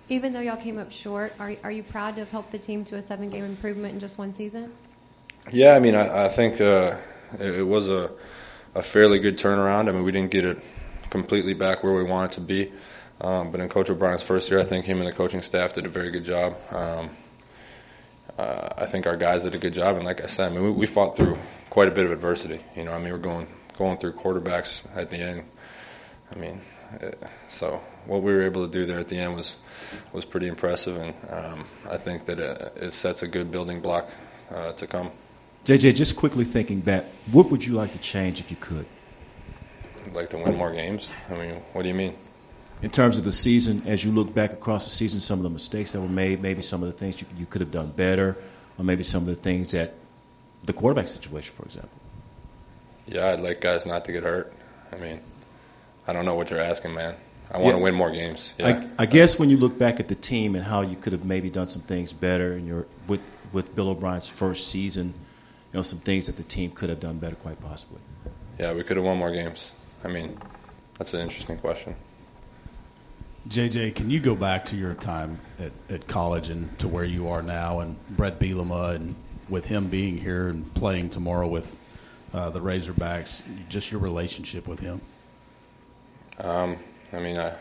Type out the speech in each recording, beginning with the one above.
Even though y'all came up short, are you proud to have helped the team to a 7-game improvement in just one season? Yeah, I mean, I think it was a fairly good turnaround. I mean, we didn't get it completely back where we wanted to be. But in Coach O'Brien's first year, I think him and the coaching staff did a very good job. I think our guys did a good job. And like I said, I mean, we fought through quite a bit of adversity. You know, I mean, we're going through quarterbacks at the end. I mean, so what we were able to do there at the end was pretty impressive. And I think that it sets a good building block to come. JJ, just quickly thinking back, what would you like to change if you could? I'd like to win more games. I mean, what do you mean? In terms of the season, as you look back across the season, some of the mistakes that were made, maybe some of the things you could have done better, or maybe some of the things that the quarterback situation, for example. Yeah, I'd like guys not to get hurt. I mean, I don't know what you're asking, man. I want to win more games. Yeah. I guess when you look back at the team and how you could have maybe done some things better in with Bill O'Brien's first season, you know, some things that the team could have done better, quite possibly. Yeah, we could have won more games. I mean, that's an interesting question. JJ, can you go back to your time at college and to where you are now, and Brett Bielema, and with him being here and playing tomorrow with the Razorbacks, just your relationship with him? I mean, I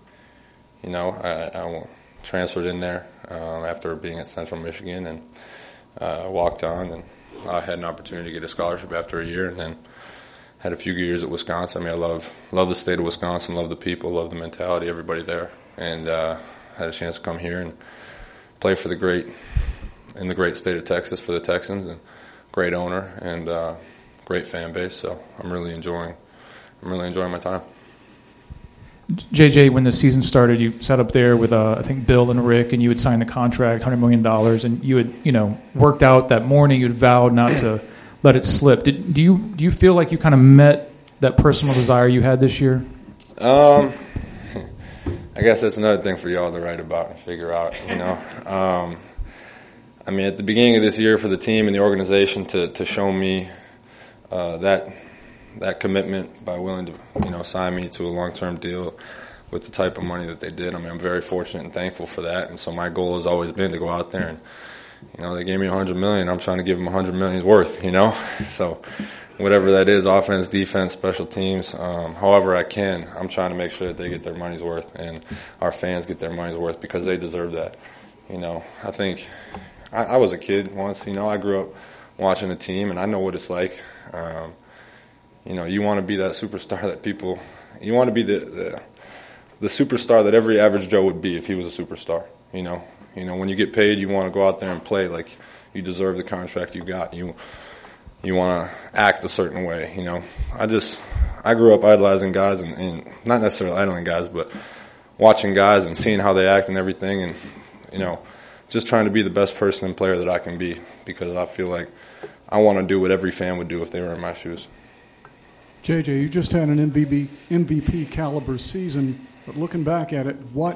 transferred in there after being at Central Michigan and walked on, and I had an opportunity to get a scholarship after a year, and then had a few years at Wisconsin. I mean, I love the state of Wisconsin, love the people, love the mentality, everybody there, and had a chance to come here and play for the great state of Texas for the Texans, and great owner and great fan base. So I'm really enjoying my time. JJ, when the season started, you sat up there with I think Bill and Rick, and you had signed the contract, $100 million, and you had worked out that morning. You had vowed not to let it slip. Do you feel like you kind of met that personal desire you had this year? I guess that's another thing for y'all to write about and figure out. I mean, at the beginning of this year, for the team and the organization to show me that commitment by willing to sign me to a long-term deal with the type of money that they did. I mean, I'm very fortunate and thankful for that. And so my goal has always been to go out there and they gave me $100 million. I'm trying to give them $100 million's worth. So whatever that is, offense, defense, special teams, however I can, I'm trying to make sure that they get their money's worth and our fans get their money's worth because they deserve that. I think I was a kid once. I grew up watching a team, and I know what it's like. You want to be that superstar that people. You want to be the superstar that every average Joe would be if he was a superstar. When you get paid, you want to go out there and play like you deserve the contract you got. You want to act a certain way. I grew up idolizing guys and not necessarily idolizing guys, but watching guys and seeing how they act and everything, and just trying to be the best person and player that I can be because I feel like I want to do what every fan would do if they were in my shoes. JJ, you just had an MVP caliber season, but looking back at it, where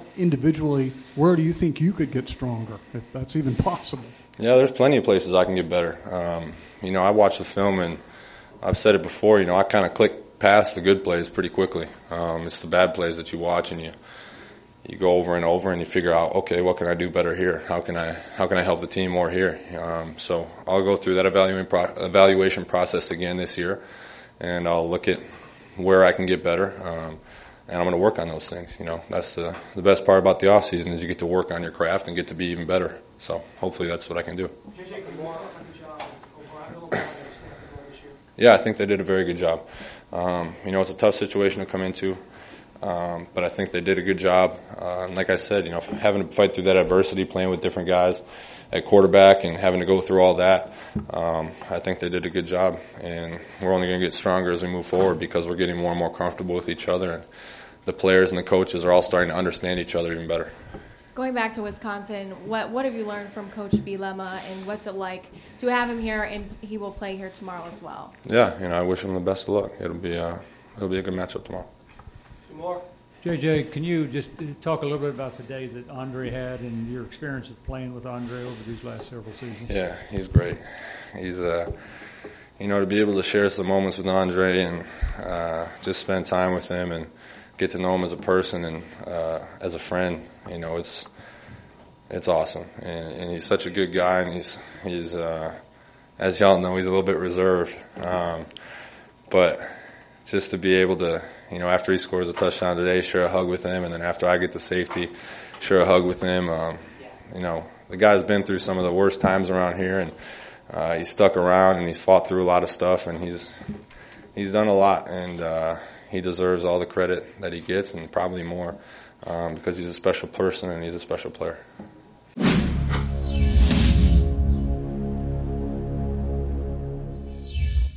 do you think you could get stronger, if that's even possible? Yeah, there's plenty of places I can get better. I watch the film, and I've said it before, I kind of click past the good plays pretty quickly. It's the bad plays that you watch, and you go over and over, and you figure out, okay, what can I do better here? How can I help the team more here? So I'll go through that evaluation process again this year, and I'll look at where I can get better, and I'm going to work on those things. That's the best part about the off season is you get to work on your craft and get to be even better. So hopefully that's what I can do. Yeah, I think they did a very good job. It's a tough situation to come into, but I think they did a good job. And like I said, having to fight through that adversity, playing with different guys at quarterback and having to go through all that, I think they did a good job. And we're only going to get stronger as we move forward because we're getting more and more comfortable with each other. And the players and the coaches are all starting to understand each other even better. Going back to Wisconsin, what have you learned from Coach Bielema, and what's it like to have him here, and he will play here tomorrow as well? Yeah, I wish him the best of luck. It'll be a good matchup tomorrow. Two more. JJ, can you just talk a little bit about the day that Andre had and your experience of playing with Andre over these last several seasons? Yeah, he's great. He's to be able to share some moments with Andre and just spend time with him and get to know him as a person and as a friend, you know, it's awesome. And he's such a good guy, and he's as y'all know, he's a little bit reserved. But just to be able to, you know, after he scores a touchdown today, share a hug with him, and then after I get the safety, share a hug with him. You know, the guy's been through some of the worst times around here, and he's stuck around, and he's fought through a lot of stuff, and he's done a lot, and he deserves all the credit that he gets, and probably more, because he's a special person and he's a special player.